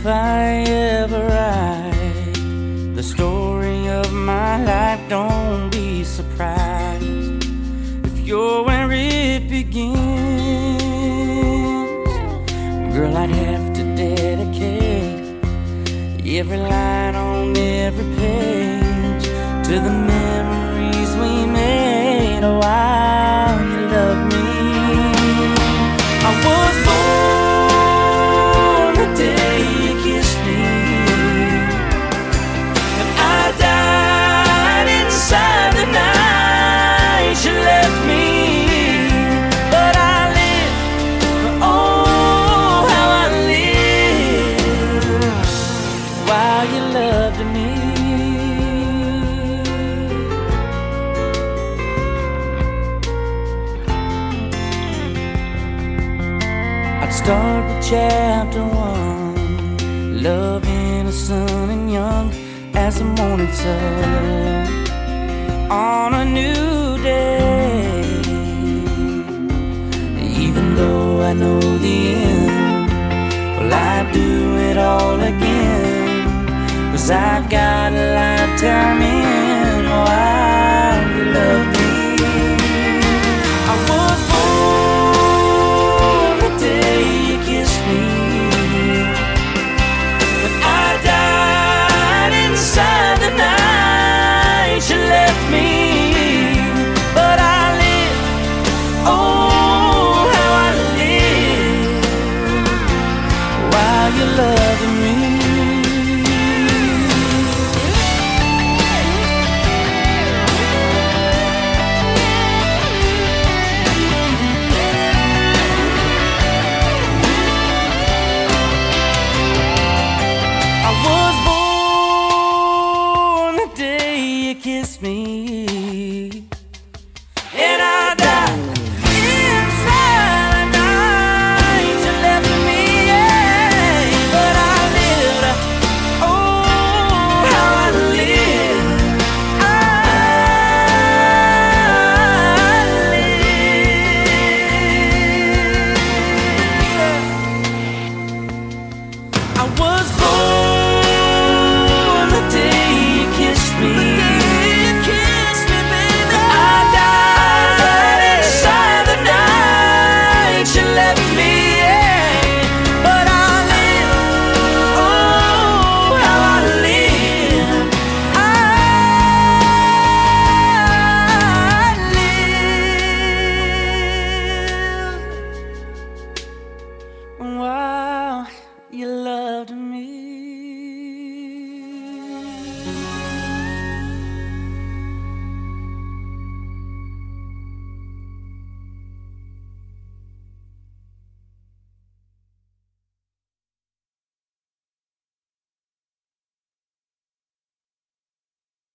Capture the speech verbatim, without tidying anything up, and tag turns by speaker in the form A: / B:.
A: If I ever write the story of my life, don't be surprised if you're where it begins. Girl, I'd have to dedicate every line on every page to the memories we made while you loved me. I was born the day you kissed me, and I died inside the night you left me. But I lived, oh how I lived while you loved me. I'd start with chapter one, love innocent and young as the morning sun on a new day. Even though I know the end, well, I'd do it all again, 'cause I've got a lifetime in while you love me. I was born the day you kissed me, but I died inside the night you left me. But I live, oh how I live while you love me. Kiss me, and I died inside the night you left me. Yeah. But I lived, oh how I lived, I lived. I was born the day you kissed me. Why